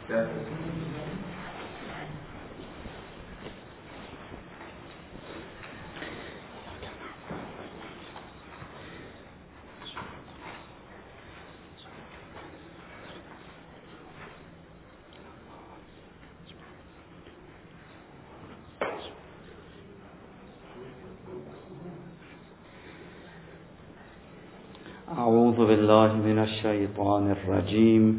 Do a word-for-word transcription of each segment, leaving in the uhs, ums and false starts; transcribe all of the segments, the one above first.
اعوذ بالله من الشیطان الرجیم.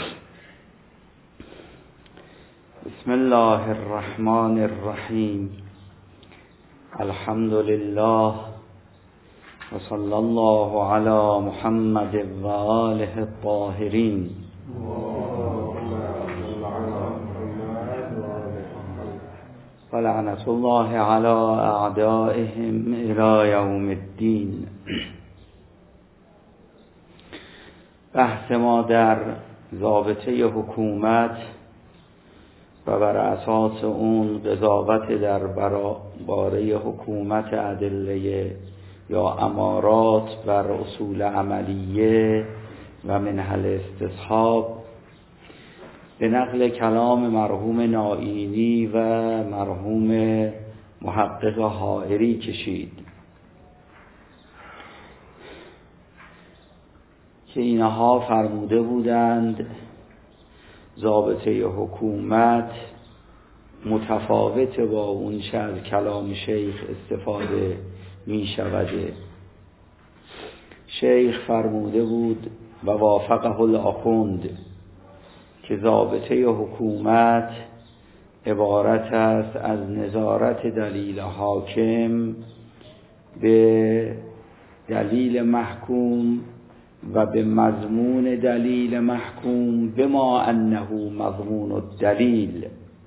بسم الله الرحمن الرحیم. الحمد لله و صلی الله علی محمد و آله الطاهرین. و لعنت الله علی اعدائهم الی یوم الدین. بحث ما در ضابطه حکومت و بر اساس اون قضاوت در باره حکومت ادله یا امارات بر اصول عملیه و منحل استصحاب به نقل کلام مرحوم نائینی و مرحوم محقق حائری کشید که اینها فرموده بودند ضابطه حکومت متفاوت با اون چه از کلام شیخ استفاده می شوده. شیخ فرموده بود و وافقه الاخوند که ضابطه حکومت عبارت است از نظارت دلیل حاکم به دلیل محکوم و به مضمون دلیل محکوم بما انه مضمون الدلیل.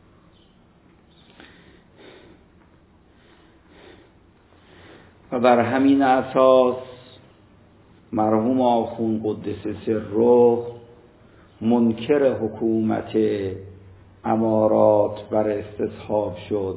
و بر همین اساس مرحوم آخوند قدس سره منکر حکومت امارات بر استصحاب شد،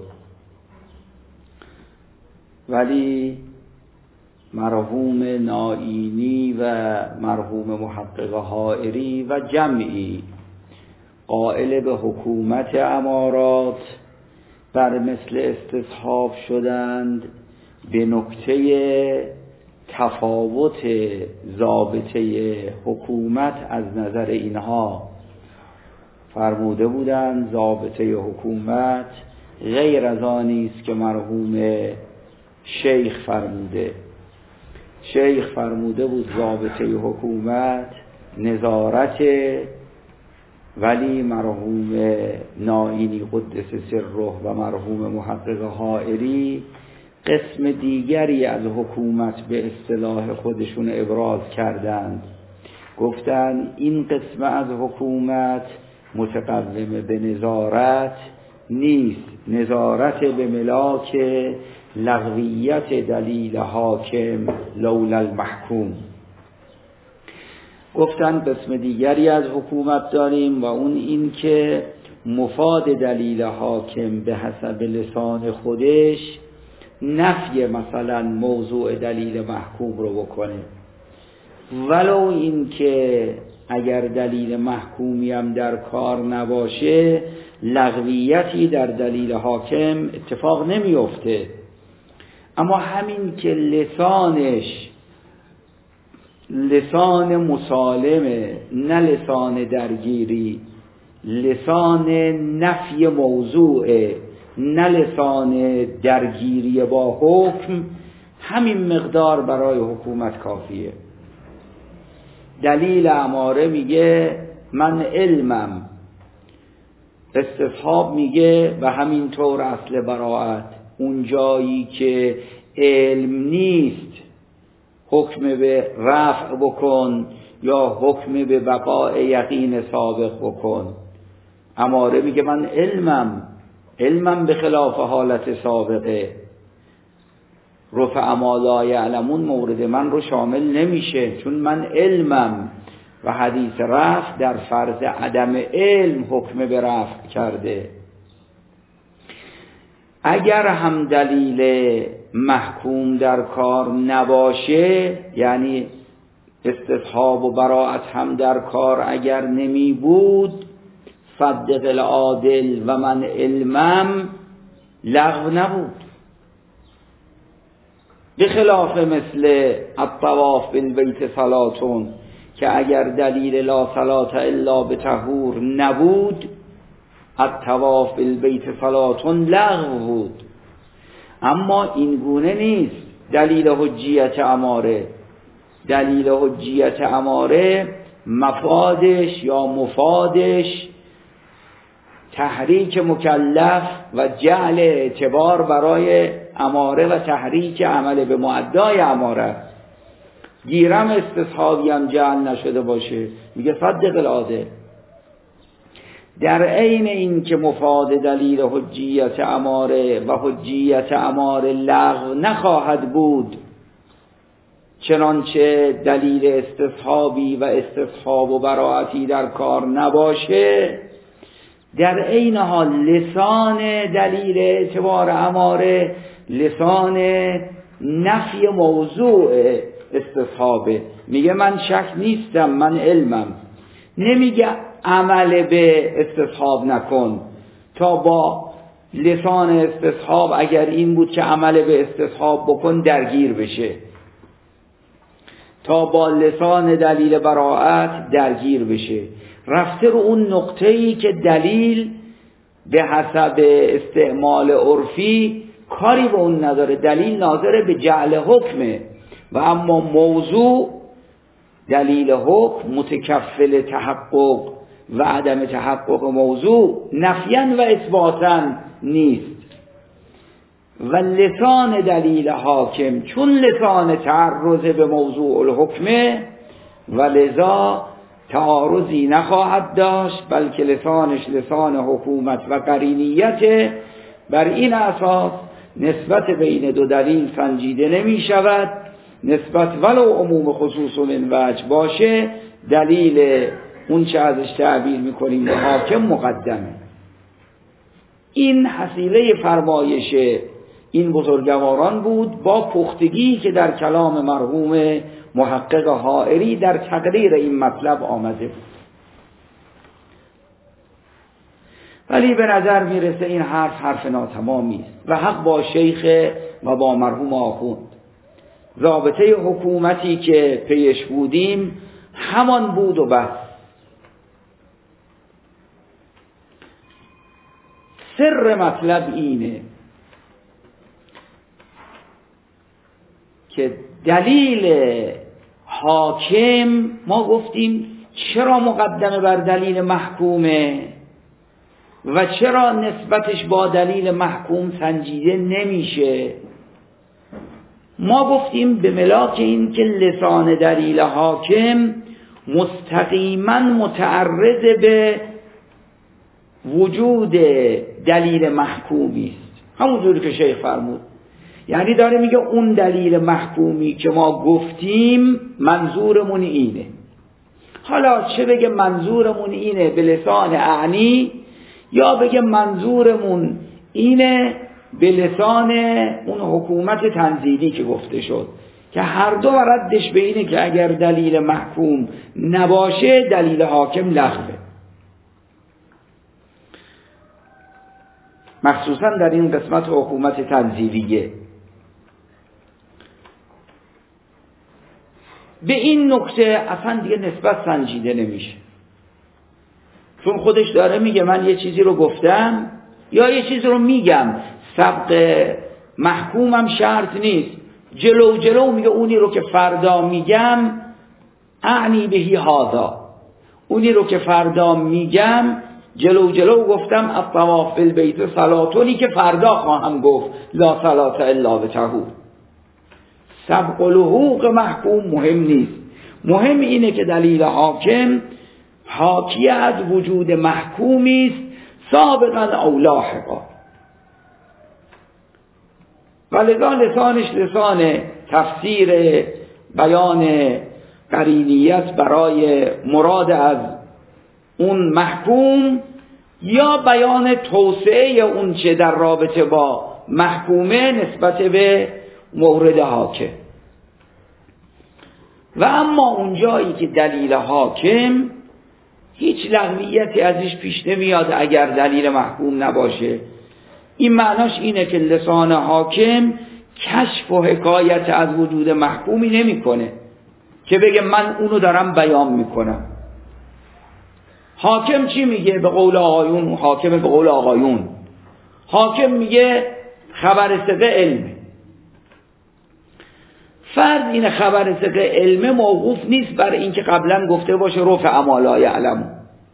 ولی مرحوم نائینی و مرحوم محقق حائری و جمعی قائل به حکومت امارات بر مثل استصحاب شدند به نکته تفاوت ضابطه حکومت از نظر اینها. فرموده بودند ضابطه حکومت غیر از آنی است که مرحوم شیخ فرموده. شیخ فرموده بود ضابطه حکومت نظارت، ولی مرحوم نائینی قدس سره و مرحوم محقق حائری قسم دیگری از حکومت به اصطلاح خودشون ابراز کردند. گفتند این قسم از حکومت متقوم به نظارت نیست، نظارت به ملاک لغویت دلیل حاکم لولا المحکوم. گفتن قسم دیگری از حکومت داریم و اون این که مفاد دلیل حاکم به حسب لسان خودش نفی مثلا موضوع دلیل محکوم رو بکنه، ولو این که اگر دلیل محکومی هم در کار نباشه لغویتی در دلیل حاکم اتفاق نمیفته. اما همین که لسانش لسان مسالمه، نه لسان درگیری، لسان نفی موضوع، نه لسان درگیری با حکم، همین مقدار برای حکومت کافیه. دلیل اماره میگه من علمم، استصحاب میگه و همینطور اصل براءت. اون جایی که علم نیست حکم به رفع بکن یا حکم به بقاء یقین سابق بکن. اماره میگه من علمم، علمم به خلاف حالت سابقه. رفع ما لا یعلمون مورد من رو شامل نمیشه، چون من علمم و حدیث رفع در فرض عدم علم حکم به رفع کرده. اگر هم دلیل محکوم در کار نباشه، یعنی استصحاب و براءت هم در کار اگر نمی بود، صدق العادل و من علمم لغو نبود، به خلاف مثل الطواف بالبیت صلاتون که اگر دلیل لا صلات الا به طهور نبود الطواف بالبیت صلاتون لغو بود. اما این گونه نیست. دلیل حجیت اماره، دلیل حجیت اماره مفادش یا مفادش تحریک مکلف و جعل اعتبار برای اماره و تحریک عمل به معدای اماره. گیرم استصحابی هم جعل نشده باشه، میگه صدق العادل. در عین این که مفاد دلیل حجیت اماره و حجیت اماره لغو نخواهد بود، چنانچه دلیل استصحابی و استصحاب و براعتی در کار نباشه، در عین حال لسان دلیل اعتبار اماره لسان نفی موضوع استصحابه. میگه من شک نیستم، من علمم. نمیگه عمل به استصحاب نکن، تا با لسان استصحاب اگر این بود که عمل به استصحاب بکن درگیر بشه، تا با لسان دلیل براعت درگیر بشه. رفته رو اون نقطه‌ای که دلیل به حسب استعمال عرفی کاری به اون نداره، دلیل ناظر به جعل حکمه و اما موضوع دلیل حکم متکفل تحقق و عدم تحقق موضوع نفیاً و اثباتاً نیست. و لسان دلیل حاکم چون لسان تعرض به موضوع الحکمه و لذا تعارضی نخواهد داشت، بلکه لسانش لسان حکومت و قرینیت. بر این اساس نسبت بین دو دلیل سنجیده نمی شود. نسبت ولو عموم خصوص من وجه باشه، دلیل اون چه ازش تعبیر میکنیم به حاکم مقدمه. این حصیله فرمایش این بزرگواران بود با پختگی که در کلام مرحوم محقق حائری در تقریر این مطلب آمده بود. ولی به نظر میرسه این حرف حرف ناتمامی است و حق با شیخ و با مرحوم آخوند. ضابطه حکومتی که پیش بودیم همان بود و بس. سر مطلب اینه که دلیل حاکم ما گفتیم چرا مقدمه بر دلیل محکومه و چرا نسبتش با دلیل محکوم سنجیده نمیشه. ما گفتیم به ملاک این که لسان دلیل حاکم مستقیما متعرض به وجود دلیل محکومی است، همونجوری که شیخ فرمود. یعنی داره میگه اون دلیل محکومی که ما گفتیم منظورمون اینه. حالا چه بگه منظورمون اینه به لسان اعنی یا بگه منظورمون اینه به لسان اون حکومت تنزیلی که گفته شد، که هر دو ردش به اینه که اگر دلیل محکوم نباشه دلیل حاکم لغوه. مخصوصا در این قسمت حکومت تنزیلیه. به این نکته اصلا دیگه نسبت سنجیده نمیشه، چون خودش داره میگه من یه چیزی رو گفتم یا یه چیزی رو میگم، سبق محکومم شرط نیست. جلو جلو میگه اونی رو که فردا میگم اعنی بهی هذا، اونی رو که فردا میگم جلو جلو گفتم الطواف بالبیت صلاتونی که فردا خواهم گفت لا صلات الا بطهور. سبق لحوق محکوم مهم نیست، مهم اینه که دلیل حاکم حاکی از وجود محکومی است سابقا او لاحقا، و لذا لسانش لسان تفسیر بیان قرینیت برای مراد از اون محکوم یا بیان توسعه اون چه در رابطه با محکومه نسبت به مورد حاکم. و اما اون جایی که دلیل حاکم هیچ لغویتی ازش پیش نمیاد اگر دلیل محکوم نباشه. این معناش اینه که لسان حاکم کشف و حکایت از وجود محکومی نمیکنه که بگه من اونو دارم بیان میکنم. حاکم چی میگه؟ به قول آقایون، حاکم به قول آقایون حاکم میگه خبر ثقه علمه. فرض این خبر ثقه علمه موقوف نیست بر اینکه قبلا گفته باشه رفع ما لا یعلم.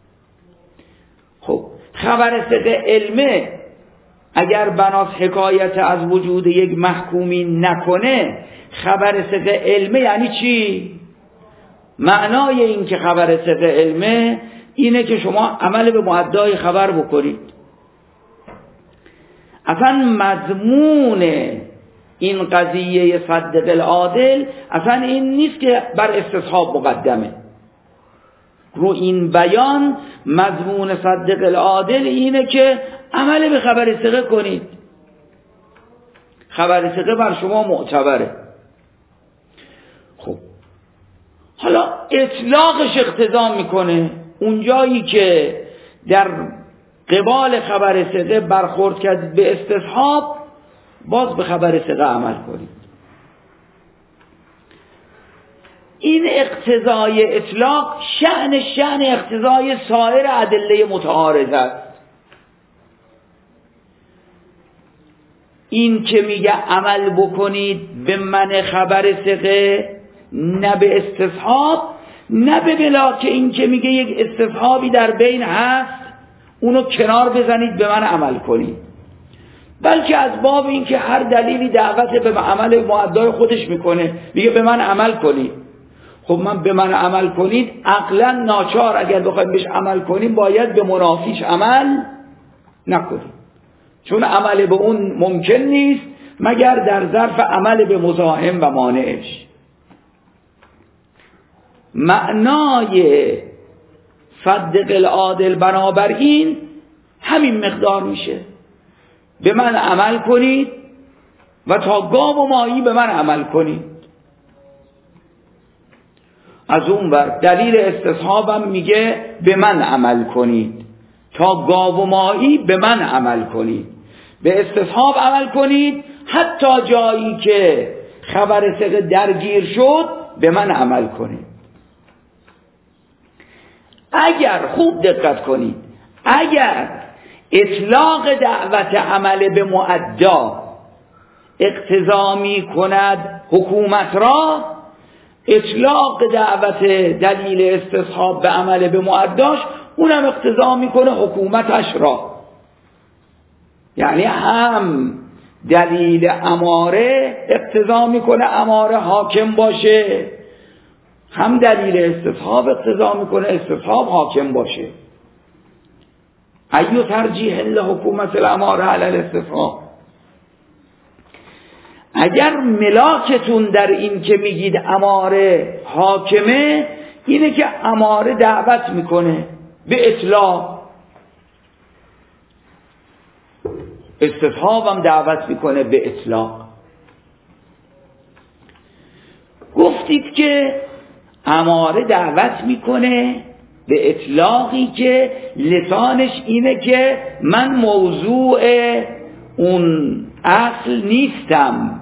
خب خبر ثقه علمه اگر بناس حکایت از وجود یک محکومی نکنه، خبر ثقه علمه یعنی چی؟ معنای این که خبر ثقه علمه اینه که شما عمل به مؤدای خبر بکنید. اصلا مضمون این قضیه صدق العادل اصلا این نیست که بر استصحاب مقدمه. رو این بیان مضمون صدق العادل اینه که عمل به خبر ثقه کنید. خبر ثقه بر شما معتبره. خب حالا اطلاقش اقتضا میکنه اونجایی که در قبال خبر ثقه برخورد کرد به استصحاب، باز به خبر ثقه عمل کنید. این اقتضای اطلاق شأن شأن اقتضای سایر ادله متعارض است. این که میگه عمل بکنید به من خبر ثقه نه به استصحاب، نه به بلا که این که میگه یک استصحابی در بین هست اونو کنار بزنید به من عمل کنید، بلکه از باب این که هر دلیلی دعوت به عمل مؤدای خودش میکنه، میگه به من عمل کنید. خب من به من عمل کنید عقلا ناچار اگر بخوایم بهش عمل کنیم باید به منافیش عمل نکنیم، چون عمل به اون ممکن نیست مگر در ظرف عمل به مزاحم و مانعش. معنای صدق العادل بنابراین همین مقدار میشه، به من عمل کنید و تا گاو و ماهی به من عمل کنید. از اون ور دلیل استصحابم میگه به من عمل کنید، تا گاو و ماهی به من عمل کنید. به استصحاب عمل کنید حتی جایی که خبر ثقه درگیر شد به من عمل کنید. اگر خوب دقت کنید، اگر اطلاق دعوت عمل به مؤدا اقتضا می کند حکومت را، اطلاق دعوت دلیل استصحاب به عمل به مؤداش اونم اقتضا میکنه حکومتش را. یعنی هم دلیل اماره اقتضا میکنه اماره حاکم باشه، هم دلیل استصحاب اقتضا میکنه استصحاب حاکم باشه. ایو ترجیح لحکومت الاماره علی الاستصحاب. اگر ملاکتون در این که میگید اماره حاکمه اینه که اماره دعوت میکنه به اطلاق، استصحابم دعوت میکنه به اطلاق. گفتید که اماره دعوت میکنه به اطلاقی که لسانش اینه که من موضوع اون اصل نیستم.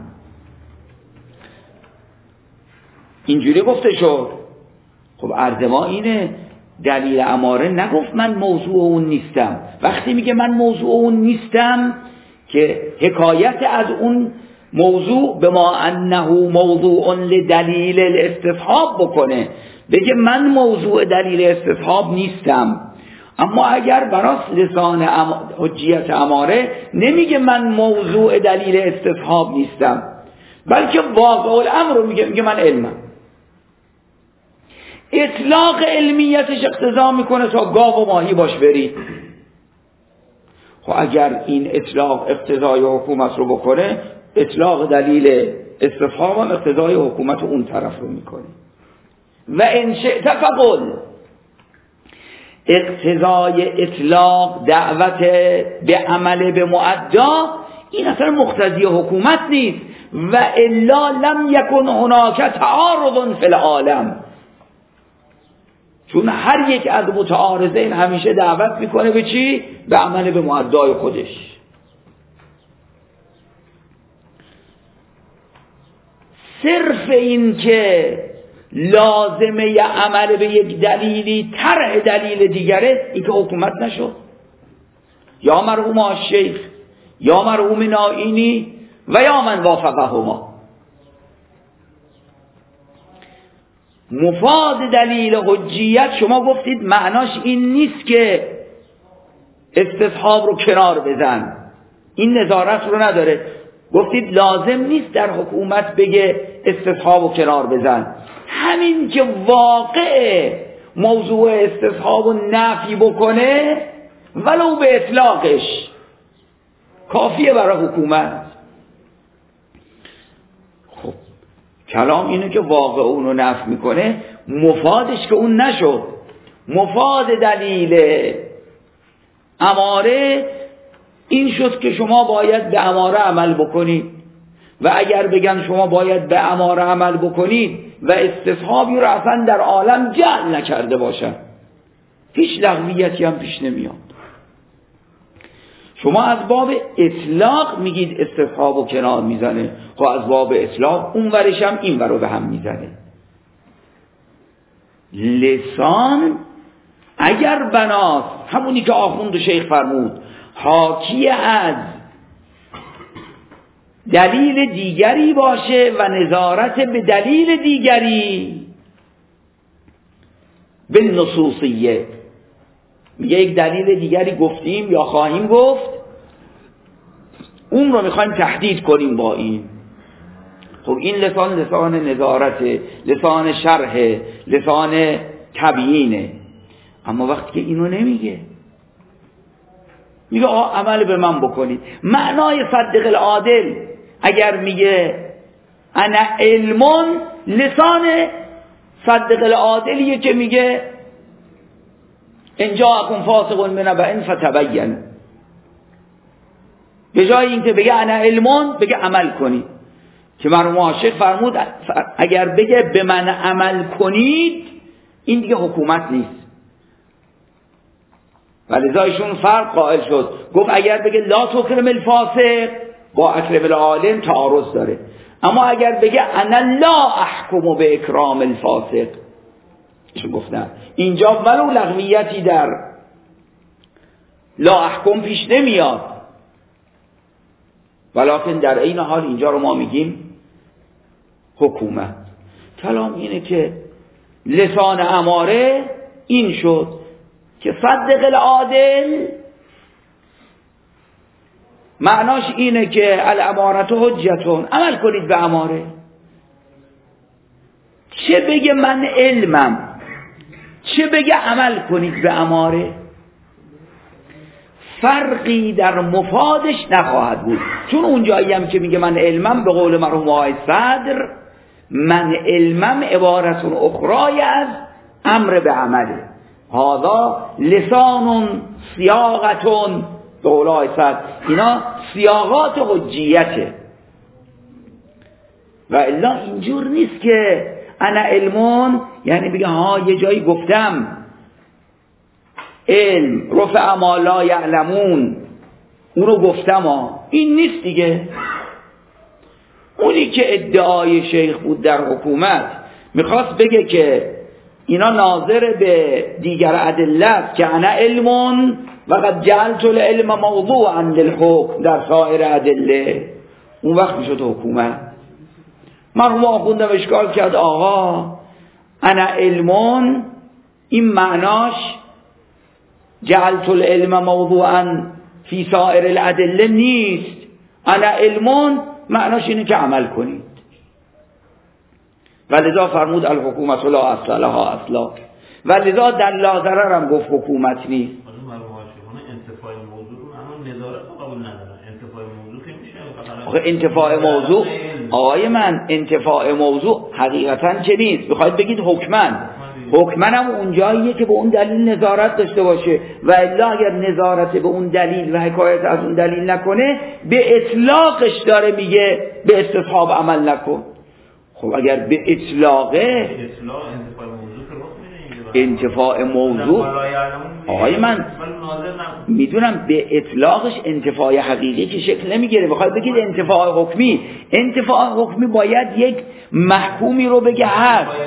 اینجوری گفته شد. خب عرض ما اینه دلیل اماره نگفت من موضوع اون نیستم. وقتی میگه من موضوع اون نیستم که حکایت از اون موضوع به ما انه موضوع لدلیل الاستصحاب بکنه، بگه من موضوع دلیل استصحاب نیستم. اما اگر براس لسان حجیت اماره نمیگه من موضوع دلیل استصحاب نیستم، بلکه واقع الامر رو میگه، میگه من علمم. اطلاق علمیتش اقتضا میکنه تا گاو و ماهی باش برید. خب اگر این اطلاق اقتضای حکومت رو بکنه، اطلاق دلیل استصحاب هم اقتضای حکومت اون طرف رو میکنه. و ان شئت فقل، اقتضای اطلاق دعوت به عمل به مؤدا این اصلا مقتضی حکومت نیست. و الا لم یکن هناک تعارض فی العالم، چون هر یک از متعارضین همیشه دعوت میکنه به چی؟ به عمل به معدای خودش. صرف این که لازمه ی عمل به یک دلیلی طرح دلیل دیگره، این که حکومت نشد. یا مرحوم الشیخ یا مرحوم نائینی و یا من وافقهما. مفاد دلیل حجیت شما گفتید معناش این نیست که استصحاب رو کنار بزن، این نظارت رو نداره. گفتید لازم نیست در حکومت بگه استصحاب رو کنار بزن. همین که واقع موضوع استصحاب رو نفی بکنه ولو به اطلاقش کافیه برای حکومت. خب کلام اینه که واقع اون رو نفی میکنه، مفادش که اون نشد. مفاد دلیل اماره این شد که شما باید به اماره عمل بکنید و اگر بگن شما باید به اماره عمل بکنید و استصحابی رو اصلا در عالم جعل نکرده باشن، هیچ لغویتی هم پیش نمیاد. شما از باب اطلاق میگید استصحاب و کنار میزنه، خب از باب اطلاق اون ورش هم این ور رو به هم میزنه. لسان اگر بناست همونی که آخوند شیخ فرمود حاکی از دلیل دیگری باشه و نظارت به دلیل دیگری به نصوصیه، میگه یک دلیل دیگری گفتیم یا خواهیم گفت، اون رو میخوایم تحدید کنیم با این. خب این لسان لسان نظارت، لسان شرح، لسان تبیینه. اما وقتی که اینو نمیگه، میگه آه عمل به من بکنید. معنای صدق العادل اگر میگه انا علمون، لسان صدق العادلیه که میگه ان جاءکم فاسق بنبأ فتبین. به جای اینکه بگه انا علمون بگه عمل کنید، که مرحوم عاشق فرمود اگر بگه به من عمل کنید این دیگه حکومت نیست. ولذا ایشون فرق قائل شد، گفت اگر بگه لا تکرم الفاسق با اکرم العالم تعارض داره، اما اگر بگه انا لا احکم به اکرام الفاسق، ایشون گفت نه، اینجا ولو لغویتی در لا احکم پیش نمیاد، ولکن در این حال اینجا رو ما میگیم حکومت. کلام اینه که لسان اماره این شد که صدق العادل معناش اینه که الامارت حجتون، عمل کنید به اماره. چه بگه من علمم، چه بگه عمل کنید به اماره، فرقی در مفادش نخواهد بود. چون اونجایی هم که میگه من علمم، به قول مرحوم آقای صدر، من علمم عبارت اخرای از امر به عمله. هذا لسان سیاقتون، به قول آقای صدر اینا سیاقات حجیته. و الا اینجور نیست که انا علمون یعنی بگه ها یه جایی گفتم علم رفع ما لا یعلمون، اون رو گفتم ها، این نیست دیگه. اونی که ادعای شیخ بود در حکومت میخواست بگه که اینا ناظر به دیگر ادله است که انا علمون و قد جعلت العلم موضوعا للحکم در سایر ادله، اون وقت میشد حکومت. مرحوم آخوندم اشکال کرد آقا انا علمون این معناش جعلت العلم موضوعا فی سایر الادله نیست، انا علمون معناش اینه که عمل کنید. ولذا فرمود الحکومت لا اصل لها اصلا، ولذا در لا ضرر هم گفت حکومت نیست. انتفاع موضوع اما نظارت قبول ندارن. انتفاع موضوع که میشه آخه انتفاع موضوع آقای من انتفاع موضوع حقیقتا چه نیست، بخواید بگید حکمن، حکمن هم اونجاییه که به اون دلیل نظارت داشته باشه، و الا اگر نظارت به اون دلیل و حکایت از اون دلیل نکنه به اطلاقش داره میگه به استصحاب عمل نکن. خب اگر به اطلاقه اطلاق انتفاع موضوع که رخ میده انتفاع موضوع آقای من میدونم به اطلاقش انتفاع حقیقی که شکل نمیگیره. بخواد بگید انتفاع حکمی، انتفاع حکمی باید یک محکومی رو بگه هست. به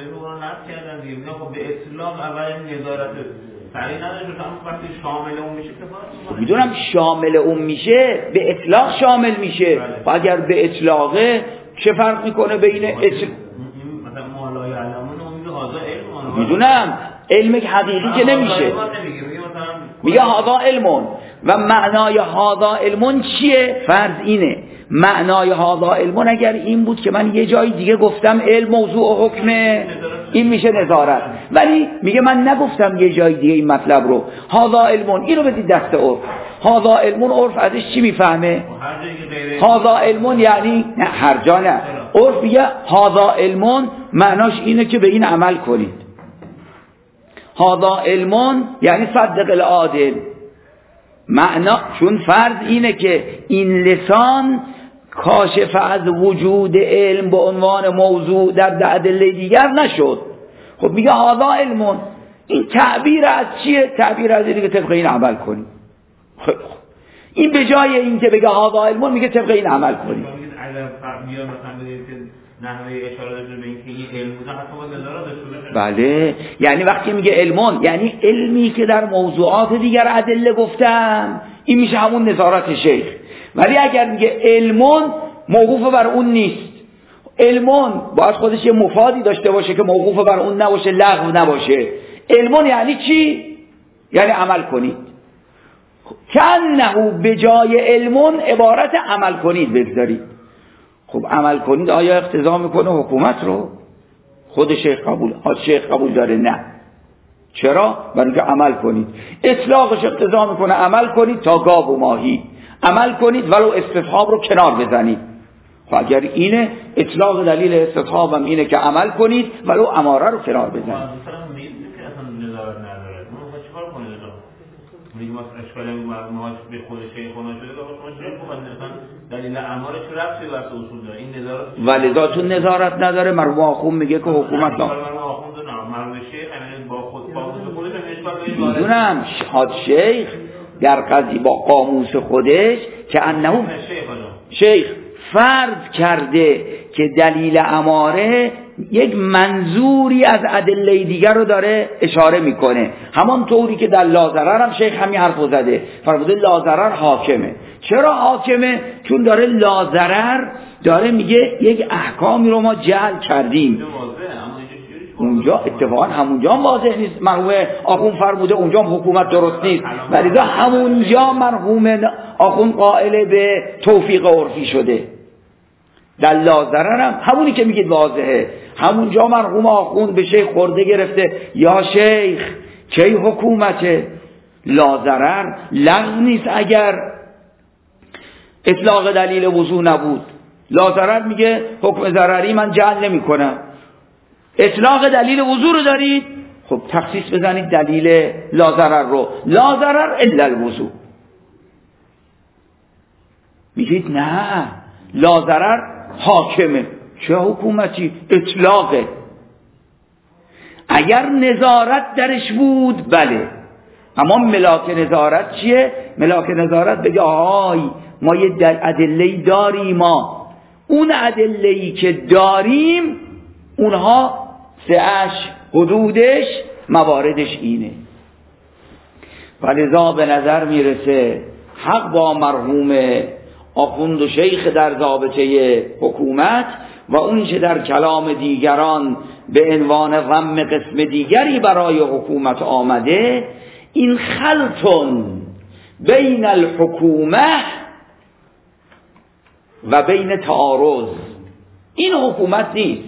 اطلاق اول نظارت سریع نداشت هم وقتی شامل اون میشه کفایت. میدونم شامل اون میشه به اطلاق شامل میشه. و اگر به اطلاقه چه فرق میکنه بین اطلاق مثلا مالای علمون اون میگه هذا علم، میدونم علم حقیقی که نمیشه، میگه هذا علمون و معنای هذا علمون چیه؟ فرض اینه معنای هذا علمون اگر این بود که من یه جای دیگه گفتم علم موضوع و حکمه، این میشه نظارت. ولی میگه من نگفتم یه جای دیگه این مطلب رو. هذا علمون اینو بدید دست عرف. هذا علمون عرف ازش چی میفهمه؟ هذا علمون یعنی نه هر جا نه. عرف میگه هذا علمون معناش اینه که به این عمل کنید. هذا علمون یعنی صدق العادل. معنا چون فرض اینه که این لسان کاشف از وجود علم به عنوان موضوع در ادله دیگر نشد. خب میگه هذا علمون، این تعبیر از چیه؟ تعبیر از اینه که طبق این عمل کنی. خب این به جای این که بگه هذا علمون میگه طبق این عمل کنی. نحوه اشاره داشته به اینکه این علم بوده حتی با نظارت داشته. بله، یعنی وقتی میگه علمون یعنی علمی که در موضوعات دیگر ادله گفتم، این میشه همون نظارت شیخ. ولی اگر میگه علمون موقوف بر اون نیست، علمون باید خودش یه مفادی داشته باشه که موقوف بر اون نباشه، لغو نباشه. علمون یعنی چی؟ یعنی عمل کنید. کنه به جای علمون عبارت عمل کنید بگذارید. خب عمل کنید آیا اقتضا میکنه حکومت رو؟ خود شیخ قبول ها شیخ قبول داره نه. چرا؟ برای اینکه عمل کنید. اطلاقش اقتضا میکنه عمل کنید تا گاو و ماهی. عمل کنید ولو استصحاب رو کنار بزنید. خب اگر اینه اطلاق دلیل استصحاب هم اینه که عمل کنید ولو اماره رو کنار بزنید. میگم اشکال ما به خود شیخ خونه شده که شیخ خود مثلا دلیل اماره چه ربطی به اصول داره این نظارت ولذا تو نظارت نداره. مرحوم آخوند میگه که حکومت لا مرحوم آخوند نه مرحوم شیخ یعنی با خود قاموس خودش اشکال داره. میدونم حاد شیخ در قضیه با قاموس خودش که انه شیخ فرض کرده که دلیل اماره یک منظوری از ادله دیگر رو داره اشاره میکنه. همان طوری که در لازرر هم شیخ همین حرف زده، فرموده لازرر حاکمه. چرا حاکمه؟ چون داره لازرر داره میگه یک احکامی رو ما جعل کردیم. اونجا اتفاقا همونجا واضح نیست. مرحوم آخوند فرموده اونجا هم حکومت درست نیست، ولی دا همونجا مرحوم آخوند قائل به توفیق عرفی شده. در لازرر هم همونی که میگید واضحه. همونجا مرحوم آخوند به شیخ خورده گرفته یا شیخ کی حکومته؟ لازرر لغو نیست اگر اطلاق دلیل وضوع نبود. لازرر میگه حکم ضرری من جعل نمی کنم. اطلاق دلیل وضوع رو دارید، خب تخصیص بزنید دلیل لازرر رو. لازرر الا الوضوع. میگید نه لازرر حاکمه. چه حکومتی؟ اطلاقه. اگر نظارت درش بود بله، اما ملاک نظارت چیه؟ ملاک نظارت بگه آهای ما یه ادله‌ای داریم، ما اون ادله‌ای که داریم اونها سعش حدودش مواردش اینه. ولذا به نظر میرسه حق با مرحوم آخوند و شیخ در ضابطه حکومت و اون چه در کلام دیگران به عنوان ضم قسم دیگری برای حکومت آمده، این خلطن بین الحکومه و بین تعارض. این حکومت نیست.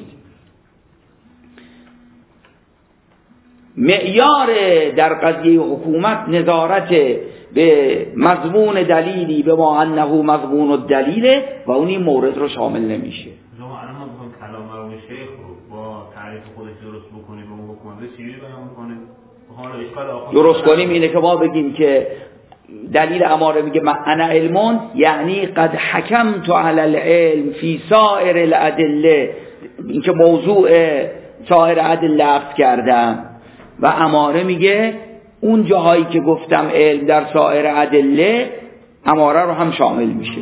معیار در قضیه حکومت نظارت به مضمون دلیلی به ما انه مضمون الدلیل و اون این مورد رو شامل نمیشه. شما الان ما بخوام کلام مرحوم شیخ رو با تعریف خودش درست بکنیم به اون حکومت چجوری بیان میکنه؟ حالا اشکال آخر درست کنیم اینه که ما بگیم که دلیل اماره میگه انا علمون یعنی قد حکمت علی العلم فی سائر الادله، این که موضوع سائر ادله عقد کردم و اماره میگه اون جاهایی که گفتم علم در سایر ادله اماره رو هم شامل میشه.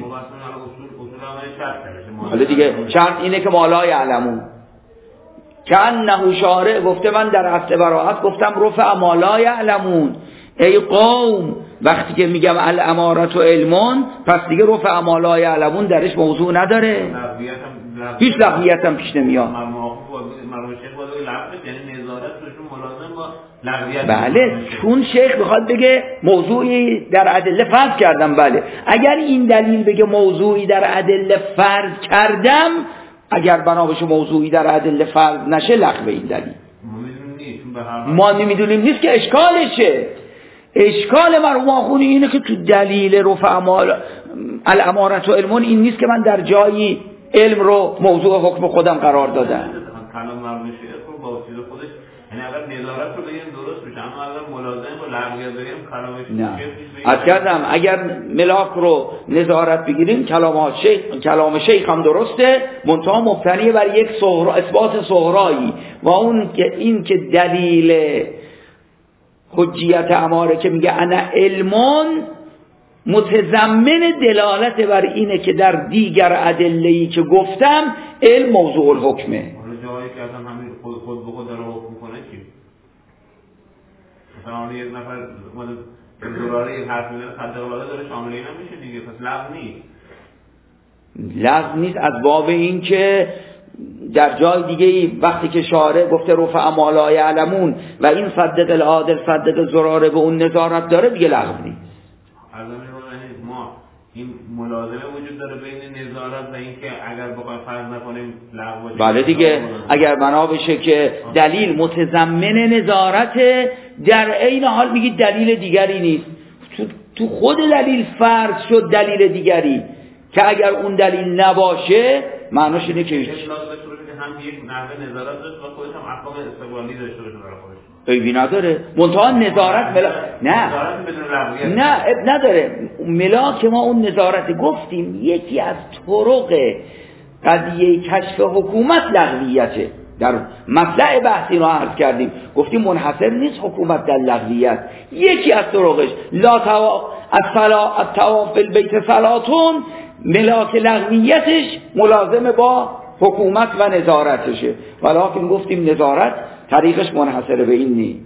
حالا دیگه چند اینه که ما لا یعلمون کأنه شارع گفته من در اصل براءت گفتم رفع ما لا یعلمون. ای قوم وقتی که میگم الامارة علمون پس دیگه رفع ما لا یعلمون درش موضوع نداره، هیچ لغویت هم پیش نمیاد. بله چون شیخ بخواد بگه موضوعی در ادله فرض کردم، بله اگر این دلیل بگه موضوعی در ادله فرض کردم، اگر بنا بشه موضوعی در ادله فرض نشه لغو این دلیل. ما نمیدونیم نیست که اشکالشه. اشکال مرحوم آخوندی اینه که تو دلیل رفع الامارة علمون این نیست که من در جایی علم رو موضوع حکم خودم قرار دادم. کلام مرحوم شیخ رو با وسیله خودش، یعنی اگر نظارت رو بگیم درست میشه، اما اگر ملازمه با لغویت بگیم کلام شیخ از کردم اگر ملاک رو نظارت بگیریم کلام شیخ کلام شیخ هم درسته، منتها مبتنی بر یک صغرا اثبات صغرایی و اون که این که دلیل حجیت اماره که میگه انا علمون متضمن دلالت بر اینه که در دیگر ادله‌ای که گفتم علم موضوع الحکمه. جایی که اصلا همین خود خود به خود داره حکم کنه چی؟ مثلا یک نفر مال دلاره یک حرف میزنه خط دلاله داره شامل اینا میشه دیگه، پس لغو نیست. لغو نیست از باب این که در جای دیگه وقتی که شارع گفته رفع ما لا یعلمون و این صدق العادل صدق زراره به اون نظارت داره دیگه لغو نیست. از ما این ملازمه وجود داره بین نظارت و اینکه اگر بخوایم فرض نکنیم لغو باشه. بله دیگه اگر بنا بشه که دلیل متضمن نظارت، در عین حال میگید دلیل دیگری نیست، تو, تو خود دلیل فرض شد دلیل دیگری که اگر اون دلیل نباشه معناش اینه که هیچ هم یک نحوه نظارت داشت و خودش هم احکام استقلالی داشته باشه برای خودش. عیبی نداره، منتها نظارت ملا... نه نه نداره. ملاک ما اون نظارت گفتیم یکی از طرق قضیه کشف حکومت لغویته. در مطلع بحثی رو عرض کردیم گفتیم منحصر نیست حکومت در لغویت، یکی از طرقش لا توا الصلاة الطواف بالبیت صلاتون ملاک لغویتش ملازم با حکومت و نظارتشه، ولیکن گفتیم نظارت طریقش منحصر به این نیست.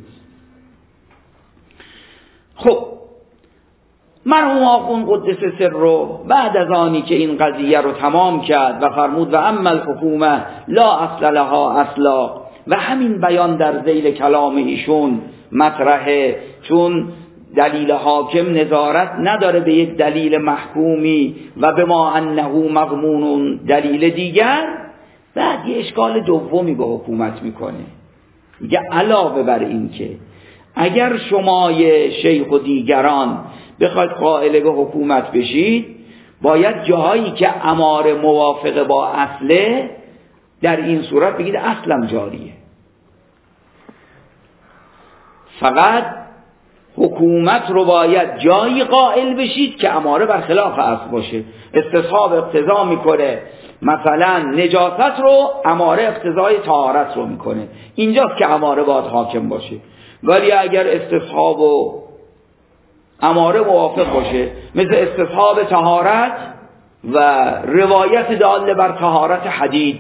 خب مرحوم آخوند قدس سر رو بعد از آنی که این قضیه رو تمام کرد و فرمود و اما الحکومه لا اصل لها اصلا، و همین بیان در ذیل کلام ایشون مطرحه، چون دلیل حاکم نظارت نداره به یک دلیل محکومی و به ما انه مضمون دلیل دیگر. بعد یه اشکال دومی به حکومت میکنه، میگه علاوه بر این که اگر شمای شیخ و دیگران بخواید قائل به حکومت بشید باید جاهایی که اماره موافق با اصله در این صورت بگید اصلم جاریه. فقط حکومت رو باید جایی قائل بشید که اماره برخلاف اصل باشه. استصحاب اقتضا میکنه مثلا نجاست رو، اماره اقتضای طهارت رو میکنه، اینجاست که اماره باید حاکم باشه. ولی اگر استصحاب و اماره موافق باشه مثل استصحاب طهارت و روایت داله بر طهارت حدید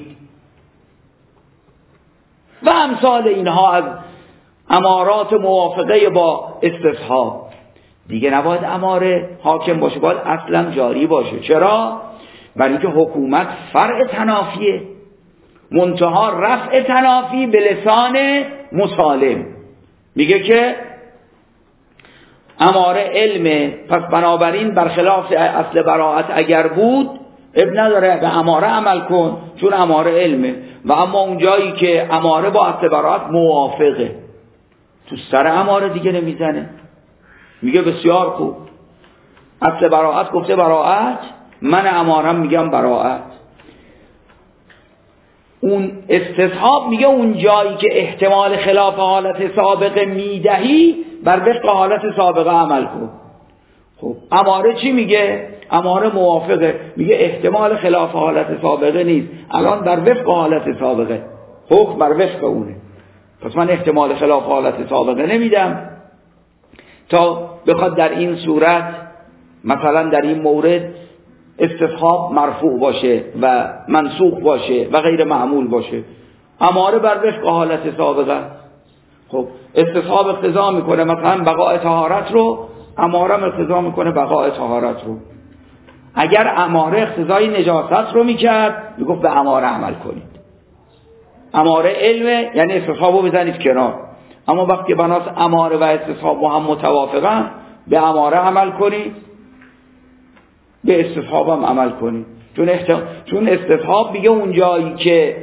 و امثال اینها از امارات موافقه با استصحاب، دیگه نباید اماره حاکم باشه، باید اصلا جاری باشه. چرا؟ برای اینکه حکومت فرع تنافیه، منتها رفع تنافی به لسان مسالم. میگه که اماره علمه، پس بنابراین برخلاف اصل براءت اگر بود اب نداره به اماره عمل کن چون اماره علمه. و اما اونجایی که اماره با اصل براءت موافقه تو سر اماره دیگه نمیزنه، میگه بسیار خوب اصل براءت گفته براءت، من امارم میگم براءت. اون استصحاب میگه اون جایی که احتمال خلاف حالت سابقه میدهی بر وفق حالت سابقه عمل کن. خب اماره چی میگه؟ اماره موافقه، میگه احتمال خلاف حالت سابقه نیست، الان بر وفق حالت سابقه، حکم بر وفق اونه. پس من احتمال خلاف حالت سابقه نمیدم تا بخواد در این صورت مثلا در این مورد استصحاب مرفوع باشه و منسوخ باشه و غیر معمول باشه. اماره بر وفق حالت سابقه. خب استصحاب اقتضا میکنه مثلا بقاء طهارت رو، اماره اقتضا میکنه بقاء طهارت رو. اگر اماره اقتضای نجاست رو میکرد میگفت به اماره عمل کنید. اماره علمه یعنی استصحاب رو بزنید کنار، اما وقتی بناس اماره و استصحاب با هم متوافقن به اماره عمل کنید، به استصحاب هم عمل کنید. چون احت... چون استصحاب میگه اون جایی که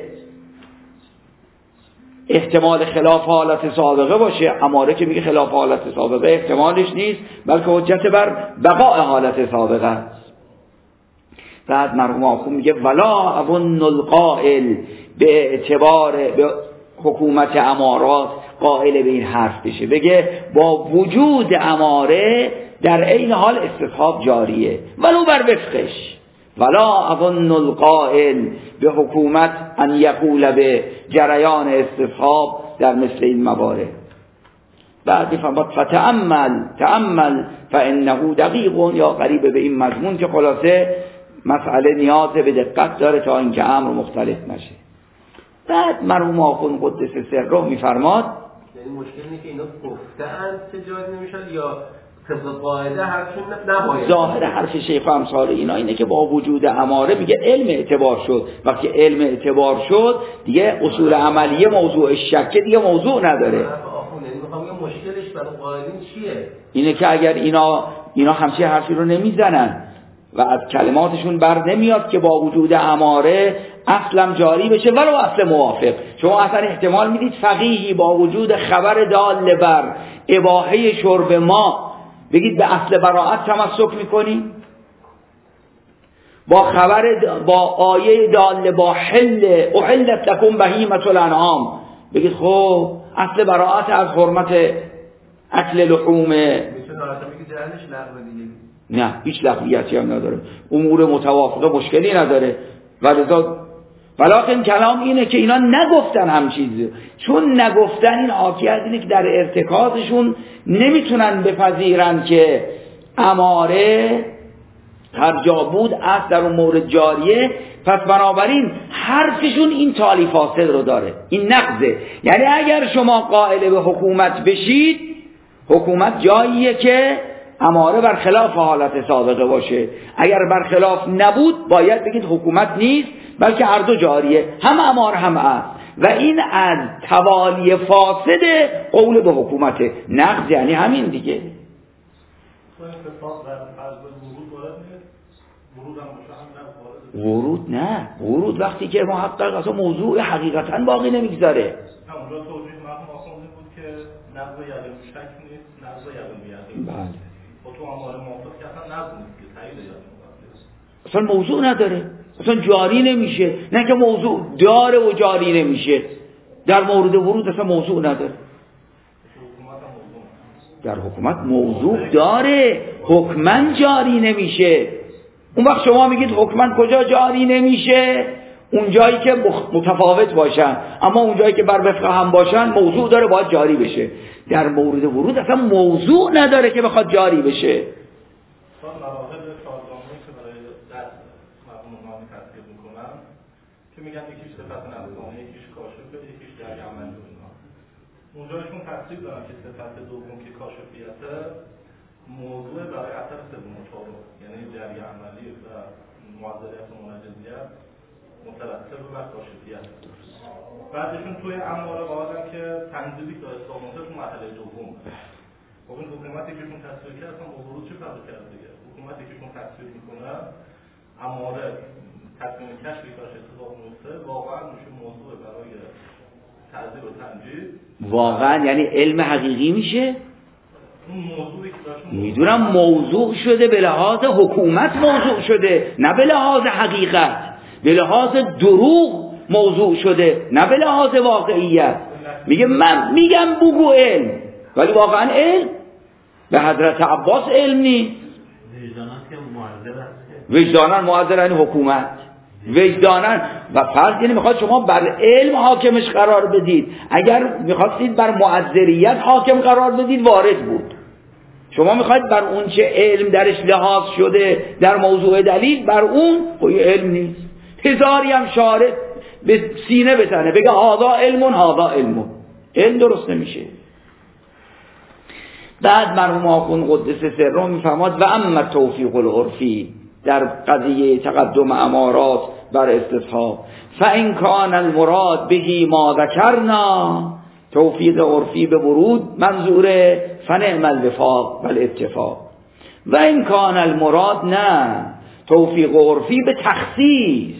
احتمال خلاف حالت سابقه باشه، اماره که میگه خلاف حالت سابقه احتمالش نیست بلکه حجت بر بقاء حالت سابقه است. بعد مرحوم آخوند میگه ولا اظن القائل به اعتبار به حکومت امارات قائل به این حرف بشه، بگه با وجود اماره در عین حال استصحاب جاریه ولو بر وفقش. ولا اظن القائل به حکومت ان یقول به جریان استصحاب در مثل این موارد. بعد فرمود فتأمل تأمل فانه دقیق، یا قریب به این مضمون که خلاصه مسئله نیاز به دقت داره تا اینکه امر مختلف نشه. بعد مرحوم آخوند قدس سره میفرماد یعنی مشکل اینه که اینا گفته‌اند که جاری نمیشن یا طبق قاعده حرفشون نباید. ظاهر حرف شیخ و امثال اینا اینه که با وجود اماره میگه علم اعتبار شد. وقتی علم اعتبار شد دیگه اصول عملیه موضوع شک دیگه موضوع نداره. یعنی میخوام بگم مشکلش برای قائلین چیه؟ اینه که اگر اینا اینا همچین حرفی رو نمیزنن و از کلماتشون بر نمیاد که با وجود اماره اصلا جاری بشه ولو اصل موافق. شما اصلا احتمال میدید فقیهی با وجود خبر دال بر اباحه شرب ما بگید به اصل براءت تمسک میکنی؟ با خبر با آیه دال با حل احلت لکم بهیمة الانعام بگید خب اصل براءت از حرمت اکل لحومه. نه هیچ لغویتی هم نداره، امور متوافقه مشکلی نداره. ولذا ولیکن کلام اینه که اینا نگفتن هم چیزی، چون نگفتن این عاقبت اینه که در ارتکازشون نمیتونن بپذیرن که اماره هر جا بود اصل در اون مورد جاریه. پس بنابراین حرفشون این تالی فاصل رو داره، این نقضه. یعنی اگر شما قائل به حکومت بشید، حکومت جاییه که اماره برخلاف حالت سابقه باشه. اگر برخلاف نبود باید بگید حکومت نیست بلکه هر دو جاریه، هم اماره هم اصل. و این از توالی فاسد قول به حکومت. نقض یعنی همین دیگه. ورود نه، ورود وقتی که محقق اصلا موضوع حقیقتا باقی نمیگذاره. اونجا توضیح مرحوم آخوند بود که نقض یقین شک نیست، نقض یقین بیقین. بله. با تو اماره موافق که اصلا نقض نیست که تایید یقین. اصلا موضوع نداره، اصلا جاری نمیشه. نه که موضوع داره و جاری نمیشه. در مورد ورود اصلا موضوع نداره. در حکومت موضوع داره، حکمن جاری نمیشه. اون وقت شما میگید حکمن کجا جاری نمیشه؟ اون جایی که متفاوت باشن، اما اون جایی که بر وفق هم باشن موضوع داره باید جاری بشه. در مورد ورود اصلا موضوع نداره که بخواد جاری بشه. که میگن یکیش صفت نفسانه، یکیش کاشفه، یکیش جری عملی اینا. اونجاشون تصریح دارن که صفت دوم که کاشفیته موضوع برای اثر سوم و چهارم، یعنی جری عملی و معذریت و منجزیت مترتب بر کاشفیت. بعدشون توی اماره واردن که تنزیلی که اسلامونده تو مرحله دوم. خب این حکومتی که شون تصریح کرد اصلا با ورود چه فرقی کرد دیگه؟ حکومتی که شون تصریح میکنه اماره تصمیم کشفی کاش اتفاق میفته واقعا میشه موضوع برای تعذیب و تنجید. واقعا یعنی علم حقیقی میشه؟ اون موضوعی که داشت میدونم موضوع شده به لحاظ حکومت موضوع شده، نه به لحاظ حقیقت. به لحاظ دروغ موضوع شده، نه به لحاظ واقعیت. میگه من میگم بگو علم، ولی واقعا علم به حضرت عباس علم نیست. وجدانات که معذر است. وجدانان معذر یعنی حکومت. وجدانن و فرض یعنی میخواد شما بر علم حاکمش قرار بدید. اگر میخواستید بر معذریت حاکم قرار بدید وارد بود. شما میخواید بر اون چه علم درش لحاظ شده در موضوع دلیل بر اون خب علم نیست. هزاری هم شارع به سینه بزنه بگه هذا علمون هذا علمون، علم درست نمیشه. بعد مرحوم آخوند قدس سره میفرماد و اما توفیق العرفی در قضیه تقدم امارات بر استصحاب فان کان المراد بهی ما ذکرنا، توفیق عرفی به ورود منظوره فنعم الوفاق والاتفاق. و این کان المراد نه توفیق عرفی به تخصیص،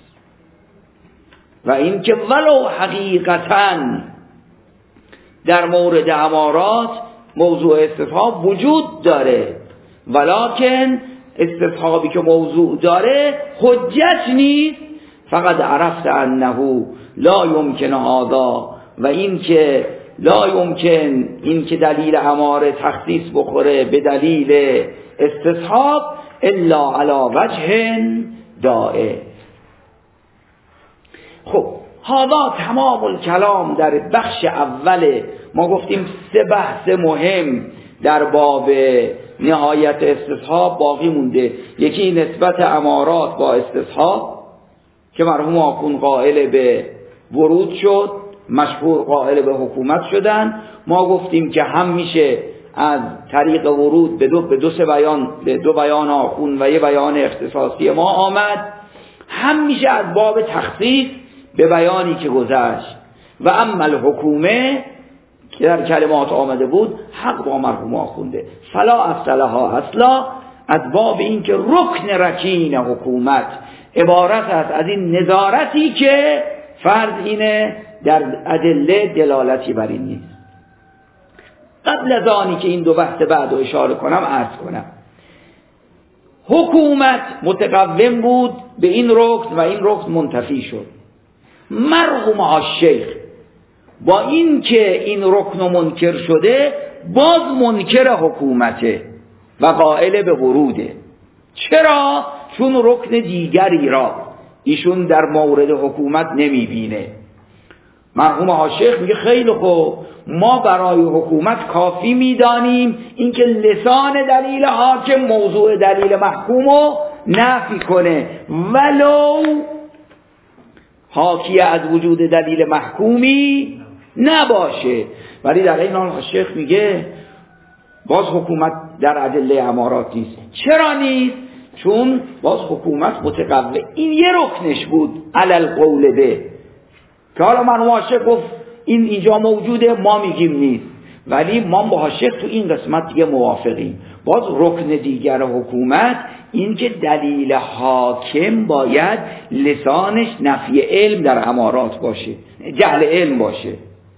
و این که ولو حقیقتاً در مورد امارات موضوع استصحاب وجود داره، ولکن استصحابی که موضوع داره حجت نیست، فقط عرفت انه لا یمکن هذا، و این که لا یمکن این که دلیل اماره تخصیص بخوره به دلیل استصحاب الا علی وجه دائع. خب هذا تمام الکلام در بخش اول. ما گفتیم سه بحث مهم در باب نهایت استصحاب باقی مونده. یکی نسبت امارات با استصحاب که مرحوم آخوند قائل به ورود شد، مشهور قائل به حکومت شدن. ما گفتیم که هم میشه از طریق ورود به دو به دو سه بیان به دو بیان آخوند و یه بیان اختصاصی ما آمد، هم میشه از باب تخصیص به بیانی که گذشت. و اما الحکومه که در کلمات آمده بود حق با مرحوم آخونده فلا اصلها اصلا، از باب این که رکن رکین حکومت عبارت است از این نظارتی که فرض اینه در ادله دلالتی بر این نیست. قبل از آنی که این دو بحث بعد رو اشاره کنم عرض کنم حکومت متقوم بود به این رکن و این رکن منتفی شد. مرحوم شیخ با این که این رکن منکر شده باز منکر حکومته و قائل به وروده. چرا؟ چون رکن دیگری را ایشون در مورد حکومت نمی بینه. مرحوم شیخ میگه خیلی خوب، ما برای حکومت کافی میدانیم اینکه لسان دلیل حاکم موضوع دلیل محکوم رو نفی کنه ولو حاکی از وجود دلیل محکومی نباشه. ولی در این حال شیخ میگه باز حکومت در ادله امارات نیست. چرا نیست؟ چون باز حکومت متقوی، این یه رکنش بود علل قول به، که حالا مرحوم شیخ گفت این اینجا موجوده، ما میگیم نیست، ولی ما با شیخ تو این قسمت دیگه موافقیم. باز رکن دیگر حکومت این که دلیل حاکم باید لسانش نفی علم در امارات باشه، جهل علم باشه.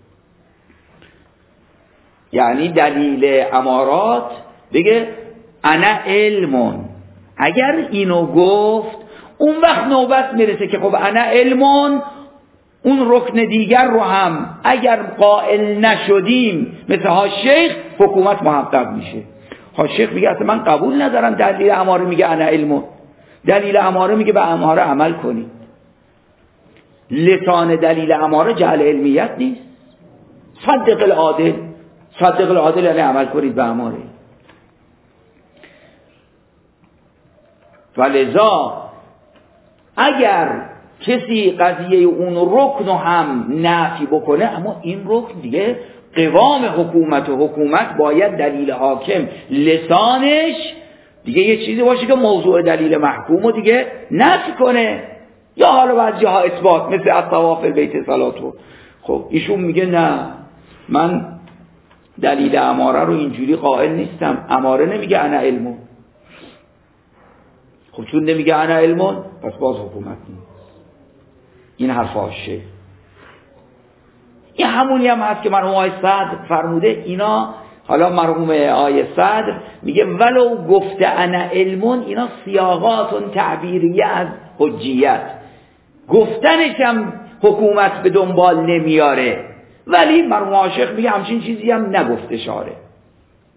یعنی دلیل امارات بگه انا علمون، اگر اینو گفت اون وقت نوبت میرسه که خب انا علمون اون رکن دیگر رو هم اگر قائل نشدیم مثل ها شیخ حکومت محقق میشه. ها شیخ میگه اصلا من قبول ندارم دلیل اماره میگه انا علمون، دلیل اماره میگه به اماره عمل کنید. لسان دلیل اماره جهل علمیت نیست. صدق العادل، صدق العادل یعنی عمل کنید به اماره. ولذا اگر کسی قضیه اون رکن هم نفی بکنه، اما این رکن دیگه قوام حکومت و حکومت باید دلیل حاکم لسانش دیگه یه چیزی باشه که موضوع دلیل محکوم رو دیگه نفی کنه، یا حالا بعضی جاها اثبات مثل الطواف البیت صلاتو. خب ایشون میگه نه، من دلیل اماره رو اینجوری قائل نیستم، اماره نمیگه انا علمون. خب چون نمیگه انا علمون پس باز حکومت نیست. این حرف هاشه. این همونی هم هست که مرحوم آقای صدر فرموده. اینا حالا مرحوم آقای صدر میگه ولو گفته انا علمون، اینا سیاقات تعبیریه از حجیت، گفتنش هم حکومت به دنبال نمیاره، ولی مرحوم عاشق میگه همچین چیزی هم نگفته شاره.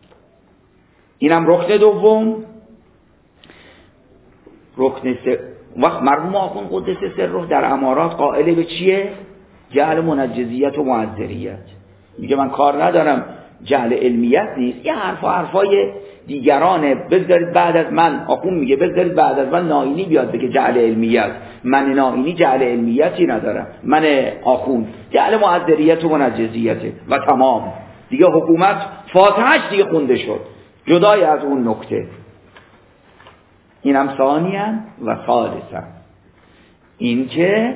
اینم رکن دوم. رکن سه وقت مرحوم آخوند قدس سره در امارات قائل به چیه؟ جعل منجزیت و معذریت. میگه من کار ندارم، جعل علمیت نیست، یه حرفا حرفای دیگرانه، بذارید بعد از من، آخوند میگه بذارید بعد از من ناینی بیاد بگه جعل علمیت. من ناینی جعل علمیتی ندارم، من آخوند جعل معذریت و منجزیته و تمام دیگه. حکومت فاتحش دیگه خونده شد، جدای از اون نکته. اینم ثانیاً و ثالثاً این که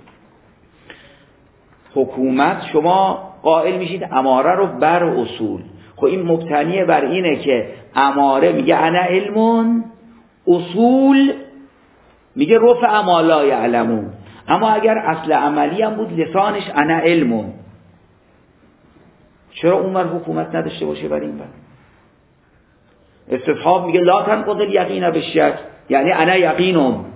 حکومت شما قائل میشید اماره رو بر اصول. خب این مبتنیه بر اینه که اماره میگه انا علمون، اصول میگه رفع ما لا یعلمون. اما اگر اصل عملی هم بود لسانش انا علمون، چرا اون بر حکومت نداشته باشه بر این بر؟ استصحاب میگه لا تنقض الیقین بالشک، یعنی انا یقینم.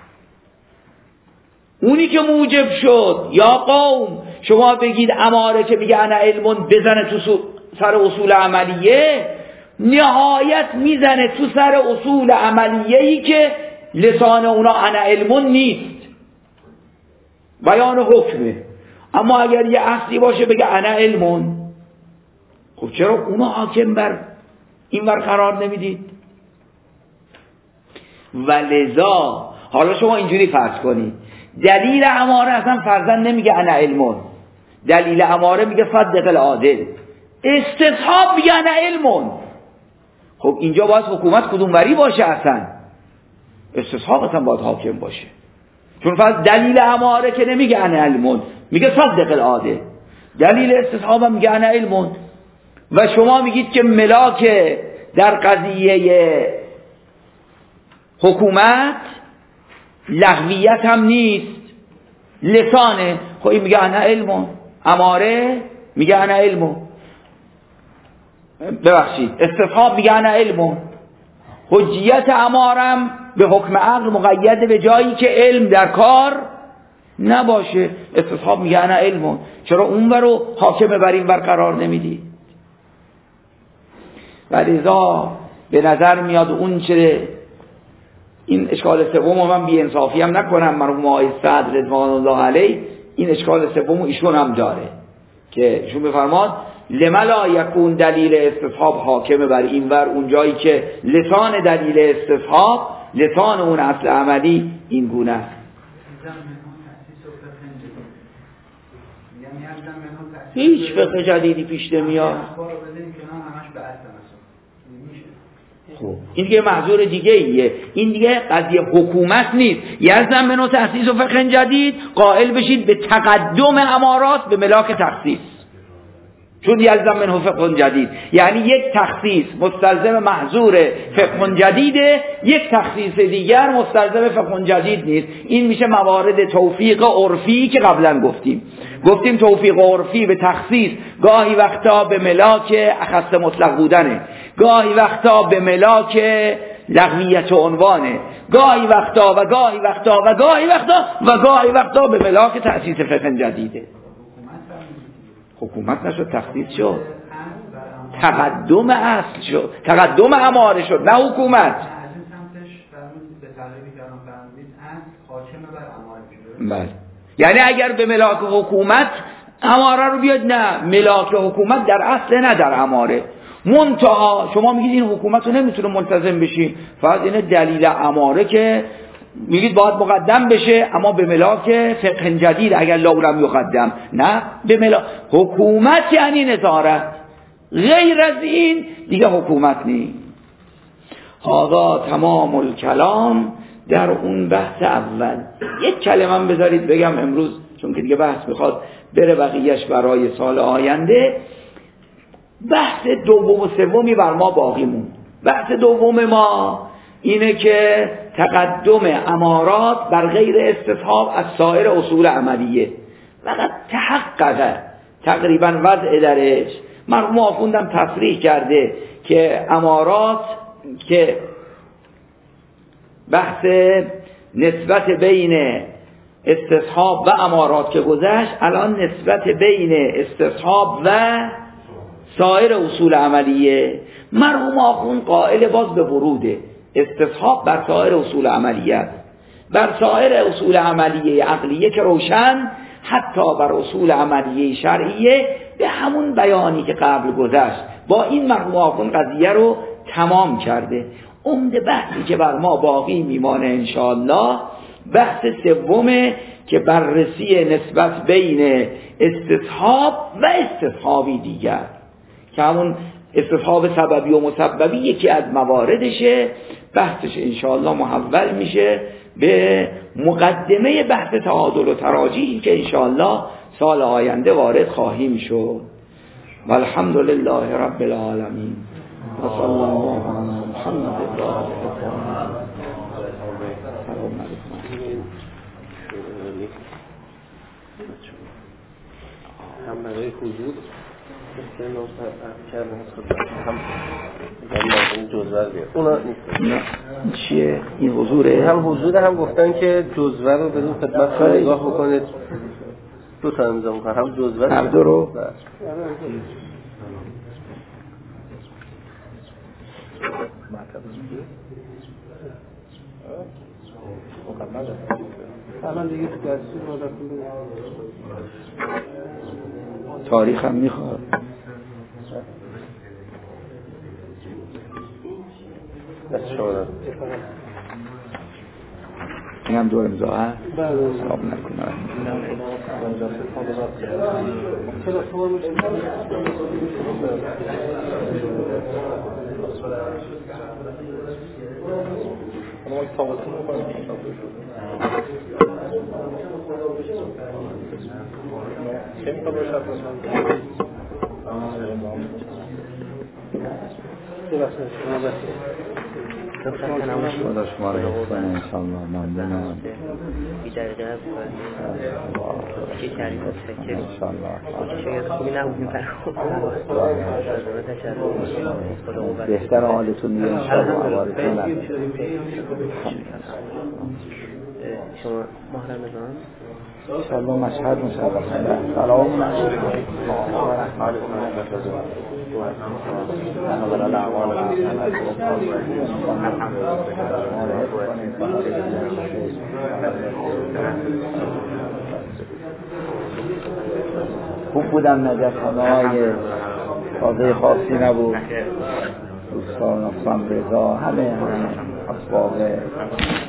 اونی که موجب شد یا قوم شما بگید اماره که میگه انا علمون بزنه تو سر اصول عملیه، نهایت میزنه تو سر اصول عملیه‌ای که لسان اونا انا علمون نیست، بیان حکمه. اما اگر یه اصلی باشه بگه انا علمون، خب چرا اونا حاکم بر این ور قرار نمیدید؟ ولذا حالا شما اینجوری فرض کنید دلیل اماره اصلا فرضاً نمیگه انا علمون، دلیل اماره میگه صدق العادل، استصحاب میگه انا علمون. خب اینجا باید حکومت کدوم وری باشه؟ اصلا استصحاب اصلا باید حاکم باشه، چون فرض دلیل اماره که نمیگه انا علمون، میگه صدق العادل. دلیل استصحاب میگه انا علمون و شما میگید که ملاک در قضیه حکومت لغویت هم نیست، لسانه. خب این میگه انا علمون، اماره میگه انا علمون، ببخشید استصحاب میگه انا علمون. حجیت امارم به حکم عقل مقید به جایی که علم در کار نباشه، استصحاب میگه انا علمون. چرا اون رو حاکم بر این بر قرار نمیدی؟ ولذا به نظر میاد اون چه این اشکال سوم من بی انصافی هم نکنم، مرحوم آقای صدر رضوان الله علیه این اشکال سوم ایشون هم داره که ایشون بفرماد لما لا یکون دلیل استصحاب حاکم بر این ور، اون جایی که لسان دلیل استصحاب لسان اون اصل عملی این گونه است. هیچ فقه جدیدی پیش نمیاد. خب این دیگه محظور دیگه ایه، این دیگه قضیه حکومت نیست. یزدن به نوع تخصیص و فقه جدید قائل بشید به تقدم امارات به ملاک تخصیص، چون یزدن به نوع فقه جدید یعنی یک تخصیص مستلزم محظور فقه جدیده، یک تخصیص دیگر مستلزم فقه جدید نیست. این میشه موارد توفیق عرفی که قبلا گفتیم. گفتیم توفیق عرفی به تخصیص گاهی وقتا به ملاک اخص مطلق بودنه، گاهی وقتا به ملاک لغویت و عنوانه، گاهی وقتا و گاهی وقتا و گاهی وقتا و گاهی وقتا به ملاک تأسیس فقه جدیده. حکومت نشد، تخصیص شد، تقدم اصل شد، تقدم اماره شد، نه حکومت. بله، یعنی اگر به ملاک حکومت اماره رو بیاد، نه، ملاک حکومت در اصل نه در اماره. منتها شما میگید این حکومت رو نمیتونه ملتزم بشین، فقط اینه دلیل اماره که میگید باید مقدم بشه، اما به ملاک فقه جدید اگر لا یقدم، نه به ملاک حکومت یعنی نظارت، غیر از این دیگه حکومت نیست. هذا تمام الکلام در اون بحث اول. یک کلمه بذارید بگم امروز، چون که دیگه بحث میخواد بره بقیهش برای سال آینده. بحث دوم و سومی بر ما باقی موند. بحث دوم ما اینه که تقدم امارات بر غیر استصحاب از سایر اصول عملیه. فقط تحقق تقریبا وضع درش مرحوم آخوندم تصریح کرده که امارات که بحث نسبت بین استصحاب و امارات که گذشت، الان نسبت بین استصحاب و سایر اصول عملیه. مرحوم آخوند قائل باز به وروده استصحاب بر سایر اصول عملیه بر سایر اصول عملیه عقلیه که روشن، حتی بر اصول عملیه شرعیه به همون بیانی که قبل گذشت با این مجموعه آخون قضیه رو تمام کرده. عمده بحثی که بر ما باقی میمانه انشاءالله بحث سومه که بررسی نسبت بین استصحاب و استصحابی دیگر که همون استصحاب سببی و مسببی یکی از مواردشه. بحثش انشاءالله محول میشه به مقدمه بحث تعادل و تراجیحی که انشاءالله سال آینده وارد خواهیم شد. والحمد لله رب العالمین و صلی الله علی محمد و آله هم برای حضور استعمال کردن هم هم جزوه بیاد اونا نیست. نه چیه این حضوره؟ هم حضور هم گفتن که جزوه رو بدون خدمت نگاه بکنید. دو تا امضا میکنن هم جزوه هر دو رو الان دیگه تو دستور تاریخ هم میخواد. دست شما دارم این هم دو امضا هست حساب نکنم. خدا شما رو حفظ کنه انشاءالله. ممنونم. بی دقیقه هست که کردیم متشکریم انشاءالله. شاید خوبی نبودیم پر بهتر حالتون میره انشاءالله. عوارتون شما محرم بزنم انشاءالله مشهد مشهد سلام خوب بودم. نجف خانه‌های تازه خاصی نبود. دوستان افسان رضا همه همه اسباب